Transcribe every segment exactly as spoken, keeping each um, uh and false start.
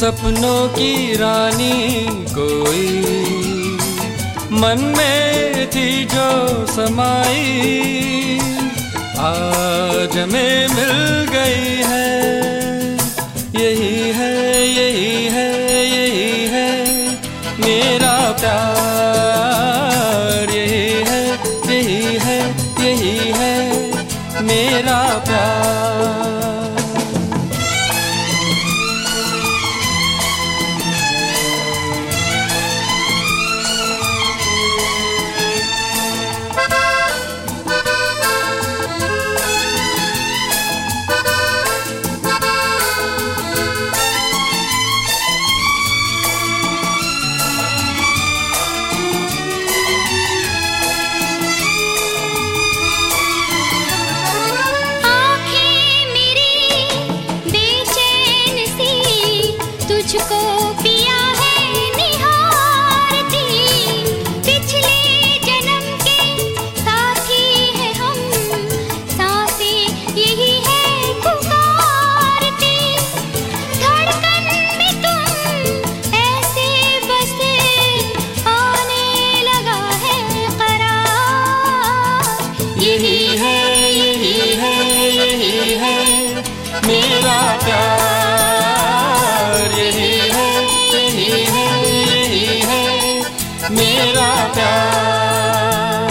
सपनों की रानी कोई मन में थी जो समाई, आज हमें मिल गई है। यही है यही है यही है मेरा प्यार, यही है यही है यही है मेरा प्यार। तुझको पिया है निहारती, पिछले जन्म के साथी है हम, सांसें यही है पुकारती, धड़कन में तुम ऐसे बसे आने लगा है करार। यही है यही है यही है मेरा प्यार, यही है यही है यही है मेरा प्यार।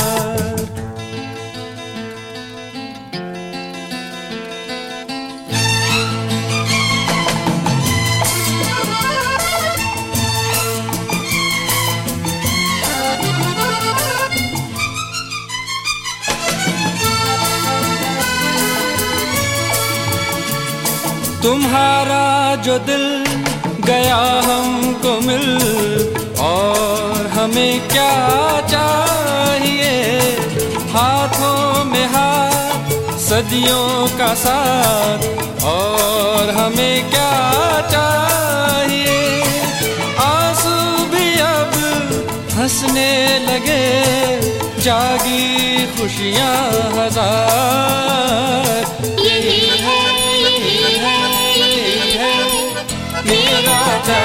तुम्हारा जो दिल गया हमको मिल, और हमें क्या चाहिए, हाथों में हाथ सदियों का साथ, और हमें क्या चाहिए। आंसू भी अब हंसने लगे, जागी खुशियाँ हजार। यही है यही है यही है मेरा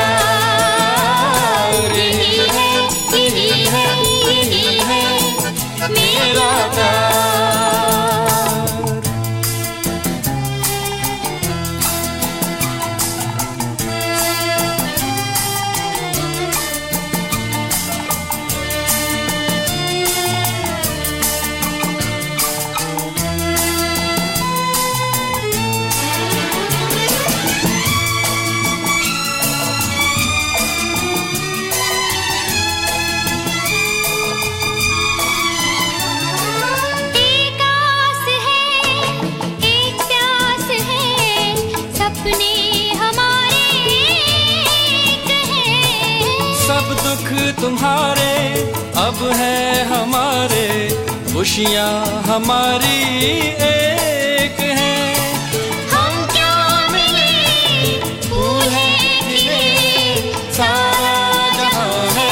प्यार, यही है यही है यही है मेरा प्यार। सब दुख तुम्हारे अब है हमारे, खुशियाँ हमारी एक हैं। हम क्या मिले फूल है खिले, सारा जहाँ है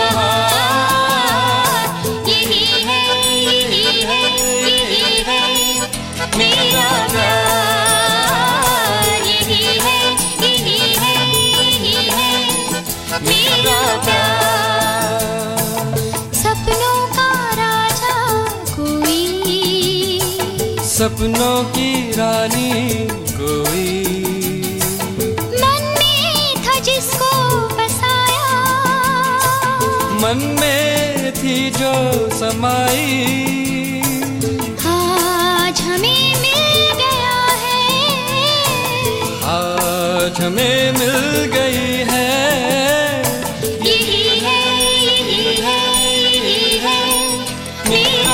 बहार। यही है यही है यही है मेरा प्यार, यही है यही है यही है मेरा प्यार। सपनों का राजा कोई, सपनों की रानी कोई, मन में था जिसको बसाया, मन में थी जो समाई, आज हमें मिल गया है, आज हमें मिल गई है। यही है यही है यही है मेरा